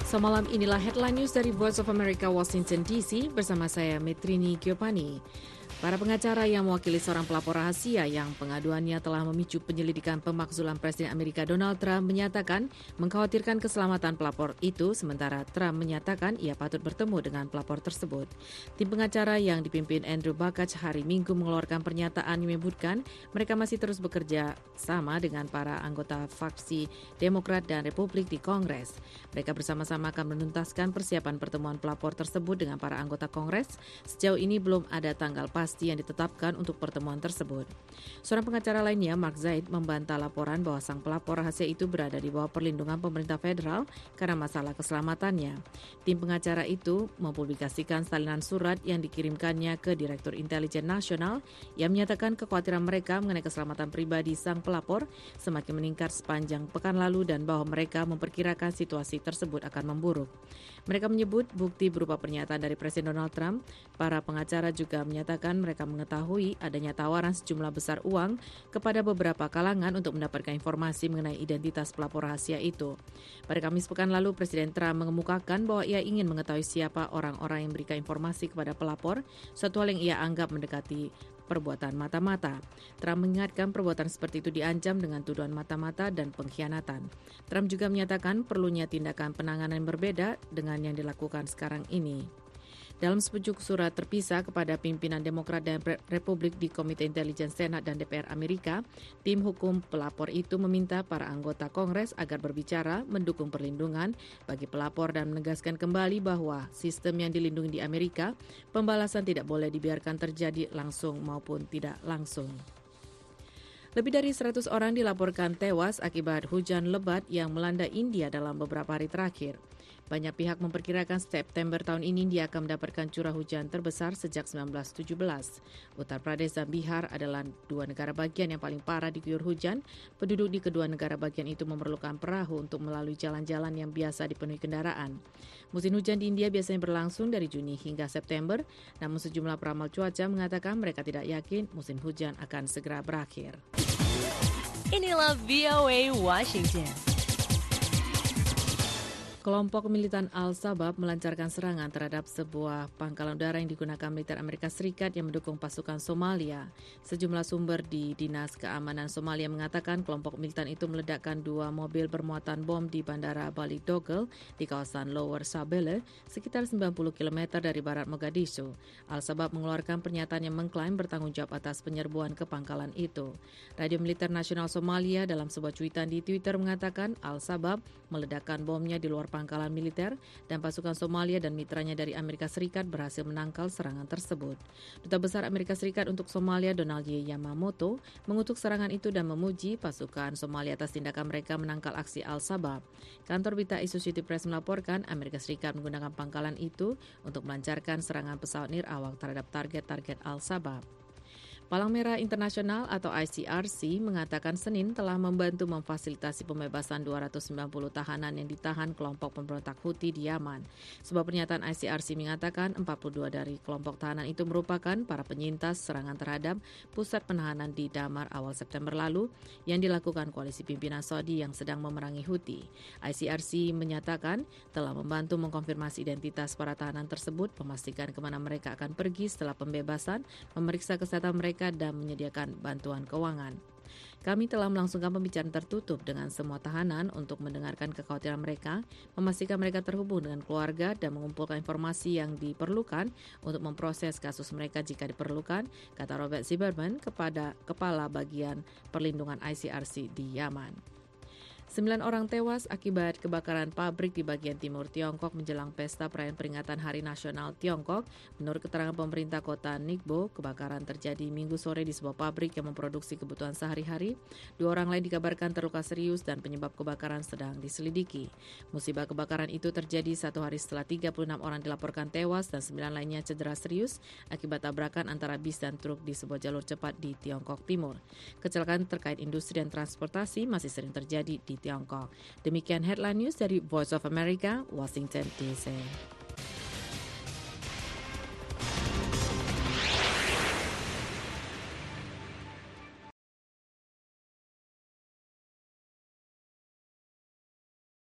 Semalam inilah headline news dari Voice of America Washington DC bersama saya Metrini Giovanni. Para pengacara yang mewakili seorang pelapor rahasia yang pengaduannya telah memicu penyelidikan pemakzulan Presiden Amerika Donald Trump menyatakan mengkhawatirkan keselamatan pelapor itu, sementara Trump menyatakan ia patut bertemu dengan pelapor tersebut. Tim pengacara yang dipimpin Andrew Bakach hari Minggu mengeluarkan pernyataan yang menyebutkan mereka masih terus bekerja sama dengan para anggota faksi Demokrat dan Republik di Kongres. Mereka bersama-sama akan menuntaskan persiapan pertemuan pelapor tersebut dengan para anggota Kongres. Sejauh ini belum ada tanggal pasti yang ditetapkan untuk pertemuan tersebut. Seorang pengacara lainnya, Mark Zaid, membantah laporan bahwa sang pelapor rahasia itu berada di bawah perlindungan pemerintah federal karena masalah keselamatannya. Tim pengacara itu mempublikasikan salinan surat yang dikirimkannya ke Direktur Intelijen Nasional yang menyatakan kekhawatiran mereka mengenai keselamatan pribadi sang pelapor semakin meningkat sepanjang pekan lalu dan bahwa mereka memperkirakan situasi tersebut akan memburuk. Mereka menyebut bukti berupa pernyataan dari Presiden Donald Trump. Para pengacara juga menyatakan mereka mengetahui adanya tawaran sejumlah besar uang kepada beberapa kalangan untuk mendapatkan informasi mengenai identitas pelapor rahasia itu. Pada Kamis pekan lalu, Presiden Trump mengemukakan bahwa ia ingin mengetahui siapa orang-orang yang memberikan informasi kepada pelapor, suatu hal yang ia anggap mendekati perbuatan mata-mata. Trump mengingatkan perbuatan seperti itu diancam dengan tuduhan mata-mata dan pengkhianatan. Trump juga menyatakan perlunya tindakan penanganan yang berbeda dengan yang dilakukan sekarang ini. Dalam sepucuk surat terpisah kepada pimpinan Demokrat dan Republik di Komite Intelijen Senat dan DPR Amerika, tim hukum pelapor itu meminta para anggota Kongres agar berbicara, mendukung perlindungan bagi pelapor dan menegaskan kembali bahwa sistem yang dilindungi di Amerika, pembalasan tidak boleh dibiarkan terjadi langsung maupun tidak langsung. Lebih dari 100 orang dilaporkan tewas akibat hujan lebat yang melanda India dalam beberapa hari terakhir. Banyak pihak memperkirakan September tahun ini India akan mendapatkan curah hujan terbesar sejak 1917. Uttar Pradesh dan Bihar adalah dua negara bagian yang paling parah diguyur hujan. Penduduk di kedua negara bagian itu memerlukan perahu untuk melalui jalan-jalan yang biasa dipenuhi kendaraan. Musim hujan di India biasanya berlangsung dari Juni hingga September, namun sejumlah peramal cuaca mengatakan mereka tidak yakin musim hujan akan segera berakhir. Inilah VOA Washington. Kelompok militan Al-Shabaab melancarkan serangan terhadap sebuah pangkalan udara yang digunakan militer Amerika Serikat yang mendukung pasukan Somalia. Sejumlah sumber di Dinas Keamanan Somalia mengatakan kelompok militan itu meledakkan 2 mobil bermuatan bom di Bandara Bali Dogel di kawasan Lower Shabelle, sekitar 90 km dari barat Mogadishu. Al-Shabaab mengeluarkan pernyataan yang mengklaim bertanggung jawab atas penyerbuan ke pangkalan itu. Radio Militer Nasional Somalia dalam sebuah cuitan di Twitter mengatakan Al-Shabaab meledakkan bomnya di luar pangkalan militer dan pasukan Somalia dan mitranya dari Amerika Serikat berhasil menangkal serangan tersebut. Duta Besar Amerika Serikat untuk Somalia Donald Y. Yamamoto mengutuk serangan itu dan memuji pasukan Somalia atas tindakan mereka menangkal aksi Al-Shabaab. Kantor berita Associated Press melaporkan Amerika Serikat menggunakan pangkalan itu untuk melancarkan serangan pesawat nirawak terhadap target-target Al-Shabaab. Palang Merah Internasional atau ICRC mengatakan Senin telah membantu memfasilitasi pembebasan 290 tahanan yang ditahan kelompok pemberontak Houthi di Yaman. Sebuah pernyataan ICRC mengatakan 42 dari kelompok tahanan itu merupakan para penyintas serangan terhadap pusat penahanan di Damar awal September lalu yang dilakukan koalisi pimpinan Saudi yang sedang memerangi Houthi. ICRC menyatakan telah membantu mengkonfirmasi identitas para tahanan tersebut, memastikan kemana mereka akan pergi setelah pembebasan, memeriksa kesehatan mereka dan menyediakan bantuan keuangan. Kami telah melangsungkan pembicaraan tertutup dengan semua tahanan untuk mendengarkan kekhawatiran mereka, memastikan mereka terhubung dengan keluarga dan mengumpulkan informasi yang diperlukan untuk memproses kasus mereka jika diperlukan, kata Robert Zimmerman kepada Kepala Bagian Perlindungan ICRC di Yaman. 9 orang tewas akibat kebakaran pabrik di bagian timur Tiongkok menjelang pesta perayaan peringatan Hari Nasional Tiongkok. Menurut keterangan pemerintah kota Ningbo, kebakaran terjadi Minggu sore di sebuah pabrik yang memproduksi kebutuhan sehari-hari. 2 orang lain dikabarkan terluka serius dan penyebab kebakaran sedang diselidiki. Musibah kebakaran itu terjadi 1 hari setelah 36 orang dilaporkan tewas dan 9 lainnya cedera serius akibat tabrakan antara bis dan truk di sebuah jalur cepat di Tiongkok Timur. Kecelakaan terkait industri dan transportasi masih sering terjadi di Tiongkok. Demikian headline news dari Voice of America, Washington DC.